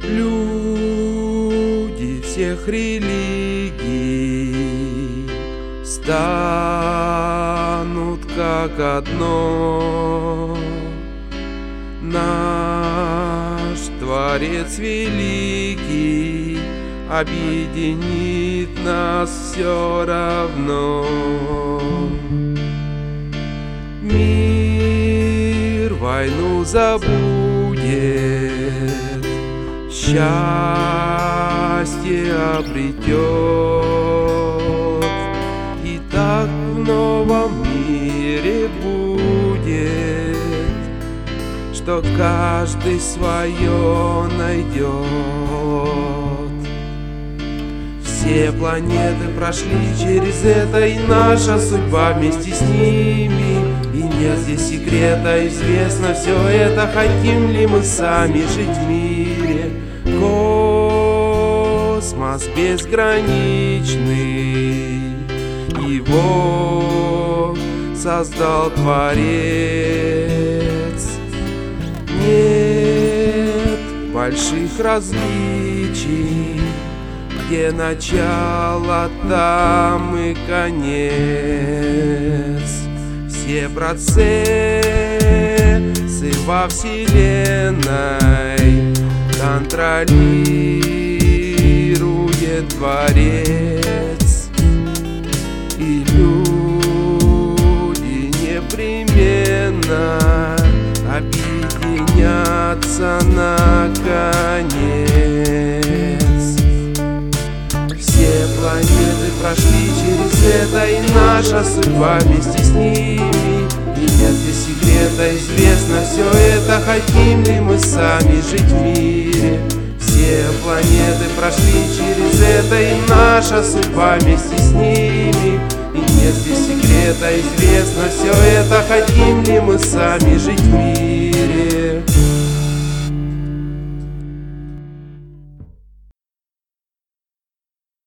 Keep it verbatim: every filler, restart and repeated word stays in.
Люди всех религий станут как одно. Наш Творец великий объединит нас все равно. Мир войну забудет, счастье обретет, и так в новом мире будет, что каждый свое найдет. Все планеты прошли через это, и наша судьба вместе с ними. И нет здесь секрета, известно все это. Хотим ли мы сами жить в мире? Космос безграничный, его создал Творец. Нет больших различий, где начало, там и конец. Все процессы во Вселенной контролирует Творец, и люди непременно объединятся наконец. Все планеты прошли через это, и наша судьба вместе с ними. И нет здесь секрета, известно все это. Хотим ли мы сами жить в мире? Все планеты прошли через это, и наша судьба вместе с ними. И нет здесь секрета, известно все это. Хотим ли мы сами жить в мире?